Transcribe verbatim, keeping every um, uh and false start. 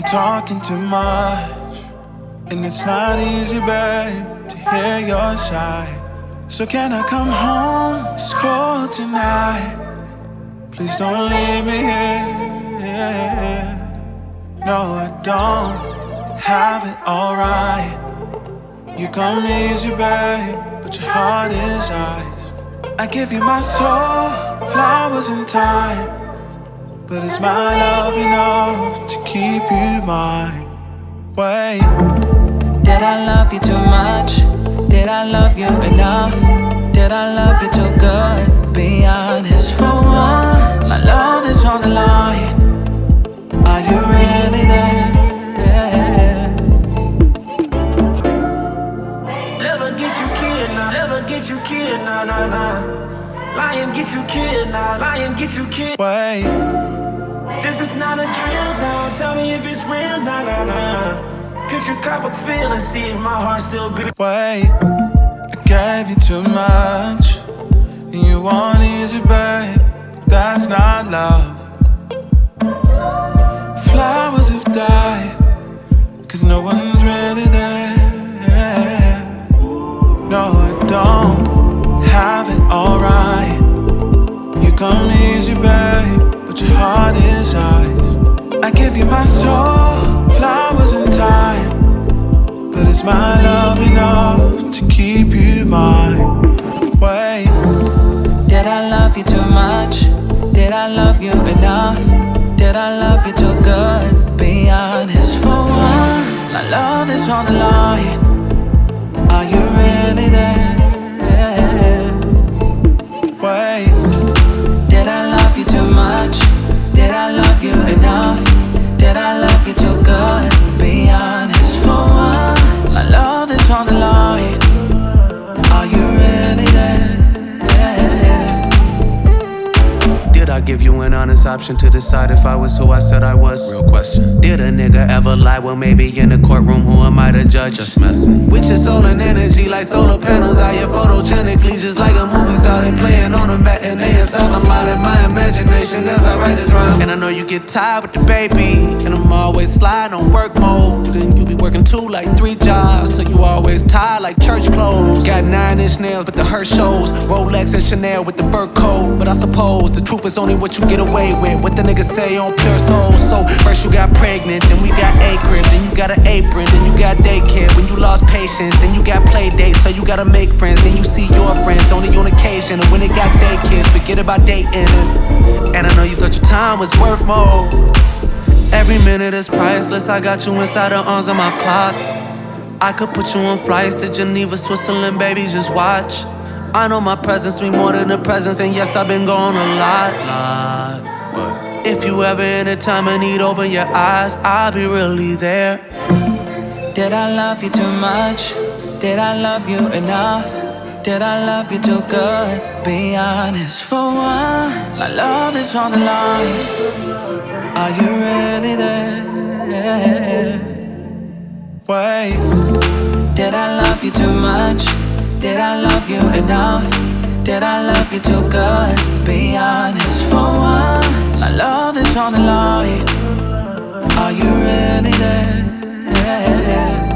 talking too much, and it's not easy, babe, to hear your side. So can I come home? It's cold tonight. Please don't leave me here. No, I don't have it alright. You come easy, babe, but your heart is ice. I give you my soul, flowers in time, but is my love enough to keep you mine? Wait. Did I love you too much? Did I love you enough? Did I love you too good? Be honest for once. My love is on the line. Are you really there? Never get you killed now, never get you killed now, nah, nah. Lying get you killed now, lying get you killed. Wait. This is not a drill now, tell me if it's real, nah, nah, nah. Could you cop a feel and see if my heart still beats? Wait, I gave you too much, and you want easy, babe. That's not love. Flowers have died, cause no one's really there. No, I don't have it alright. You come easy, babe, but your heart is ice. I give you my soul, flowers in time, but it's my love enough to keep you mine? Wait. Did I love you too much? Did I love you enough? Did I love you too good? Be honest for once. My love is on the line. Are you really there? Wait. Did I love you too much? Did I love you enough? Did I love you too good? Be honest for once. My love is on the line. Are you really there? Did I give you an honest option to decide if I was who I said I was? Real question. Did a nigga ever lie? Well, maybe in the courtroom, who am I to judge? Just messing. With your soul and energy like solar panels out here photogenically, just like a movie started playing on a matinee inside my mind and my imagination as I write this rhyme. And I know you get tired with the baby, and I'm always sliding on work mode, and you be working two like three jobs, so you always tired like church clothes. Got nine inch nails with the Hersh shows, Rolex and Chanel with the fur coat. But I suppose the truth is only what you get away with, what the niggas say on Pure Soul. So first you got pregnant, then we got a crib, then you got an apron, then you got daycare. When you lost patience, then you got play dates, so you gotta make friends. Then you see your friends only on occasion, and when they got their kids, forget about dating. And I know you thought your time was worth more. Every minute is priceless. I got you inside the arms of my clock. I could put you on flights to Geneva, Switzerland, baby, just watch. I know my presence mean more than the presence, and yes, I've been gone a lot, lot. But if you ever in a time of need, open your eyes, I'll be really there. Did I love you too much? Did I love you enough? Did I love you too good? Be honest for once. My love is on the line. Are you really there? Wait. Did I love you too much? Did I love you enough? Did I love you too good? Be honest for once. My love is on the line. Are you really there?